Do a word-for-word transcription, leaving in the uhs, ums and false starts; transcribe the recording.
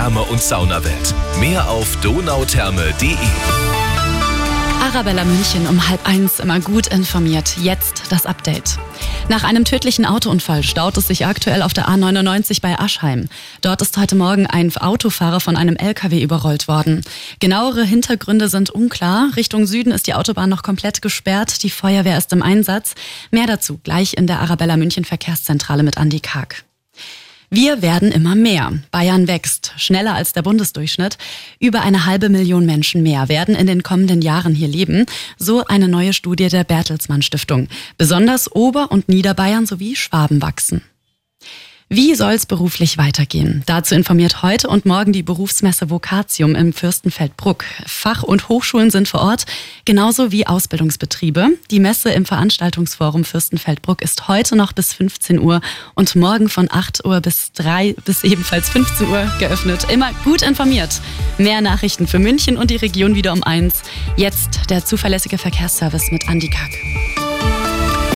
Therme- und Saunawelt. Mehr auf donautherme punkt de. Arabella München um halb eins, immer gut informiert. Jetzt das Update. Nach einem tödlichen Autounfall staut es sich aktuell auf der A neunundneunzig bei Aschheim. Dort ist heute Morgen ein Autofahrer von einem L K W überrollt worden. Genauere Hintergründe sind unklar. Richtung Süden ist die Autobahn noch komplett gesperrt. Die Feuerwehr ist im Einsatz. Mehr dazu gleich in der Arabella München Verkehrszentrale mit Andi Karg. Wir werden immer mehr. Bayern wächst, schneller als der Bundesdurchschnitt. Über eine halbe Million Menschen mehr werden in den kommenden Jahren hier leben. So eine neue Studie der Bertelsmann Stiftung. Besonders Ober- und Niederbayern sowie Schwaben wachsen. Wie soll's beruflich weitergehen? Dazu informiert heute und morgen die Berufsmesse Vocatium im Fürstenfeldbruck. Fach- und Hochschulen sind vor Ort, genauso wie Ausbildungsbetriebe. Die Messe im Veranstaltungsforum Fürstenfeldbruck ist heute noch bis fünfzehn Uhr und morgen von acht Uhr bis drei bis ebenfalls fünfzehn Uhr geöffnet. Immer gut informiert. Mehr Nachrichten für München und die Region wieder um eins. Jetzt der zuverlässige Verkehrsservice mit Andi Karg.